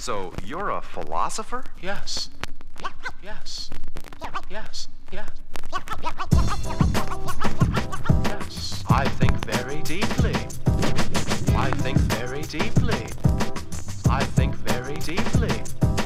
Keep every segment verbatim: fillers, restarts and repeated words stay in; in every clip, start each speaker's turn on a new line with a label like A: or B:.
A: So you're a philosopher?
B: Yes. Yes. Yes. Yes. Yes. I think very deeply. I think very deeply. I think very deeply.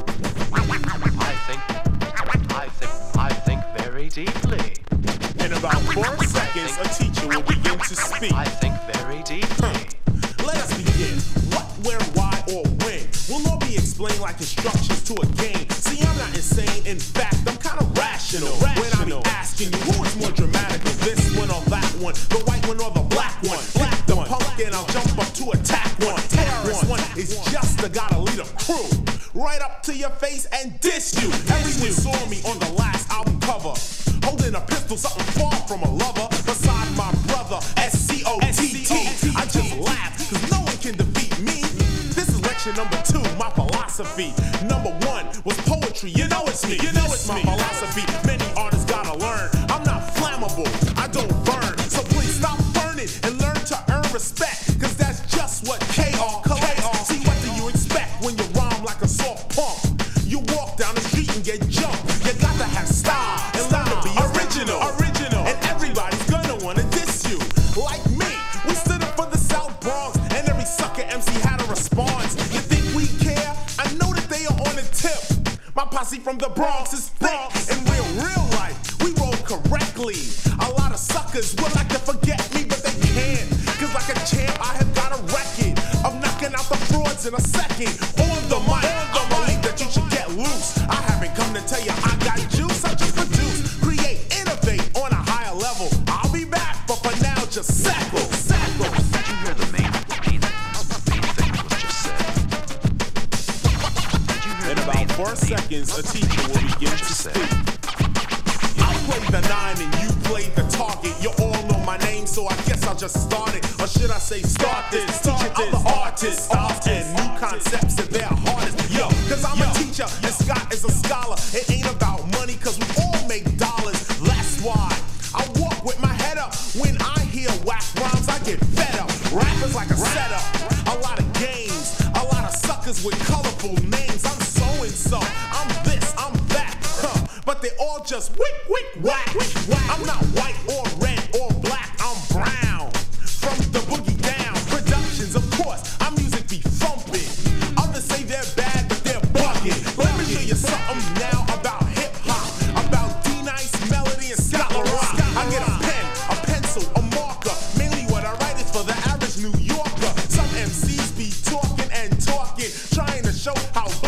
B: I think, I think, I think very deeply.
C: In about four seconds, a teacher will begin to speak.
B: I think very deeply.
C: Let us begin. What, where, why, or when will all be explained like instructions to a game. See, I'm not insane. In fact, I'm kind of rational. rational. When I be asking you who is more dramatic, this one or that one, the white one or the black one. Black the one. Punk and I'll jump up to attack one. Terrorist one is just a gotta lead a crew. Right up to your face and diss you. Everyone saw me on the last album cover, holding a pistol, something far from a lover. Beside my brother, S C O T T. I just laugh, cause no one can defeat me. This is lecture number two, my philosophy. Number one was poetry, you know it's me. You know it's my philosophy. Many artists gotta learn. I'm not flammable, I don't burn. So please stop burning and learn to earn respect, cause that's just what K R collects. See, what do you expect when you rhyme like a soft pump? You walk down the street and get jumped. You got to have style and learn to be original. Original. And everybody's gonna wanna diss you. Like me, we stood up for the South Bronx, and every sucker M C had a response. You think we care? I know that they are on the tip. My posse from the Bronx is thick. In real, real life, we roll correctly. A lot of suckers would like to forget me, but they can't. Cause like a champ, I have got a record of knocking out the frauds in a second. On the mic, I believe that you should get loose. I haven't come to tell you I got juice. I just produce, create, innovate on a higher level. I'll be back, but for now, just sackle, sackle.
A: Did you hear the main, main, main thing that was just said? Did you hear
C: In
A: the
C: about
A: main,
C: four
A: main,
C: seconds, a teacher will begin to
A: just said?
C: speak. I played the nine and you played the target. You all know my name, so I guess I'll just start it. Or should I say start this? Teaching other artists, artists, and new concepts at their hardest. Yo, cause I'm a teacher and Scott is a scholar. It ain't about money, cause we all make dollars. That's why I walk with my head up. When I hear whack rhymes, I get fed up. Rappers like a setup, a lot of games, a lot of suckers with colorful names. I'm so and so, I'm this, I'm that, huh? But they all just wick, wick, whack. I'm not white or red or black, I'm brown. From the boogie down, productions, of course, our music be thumping. Others say they're bad, but they're bugging. Let me show you something now about hip hop, about D-Nice, Melody, and Scott LaRock. I get a pen, a pencil, a marker. Mainly what I write is for the average New Yorker. Some M Cs be talking and talking, trying to show how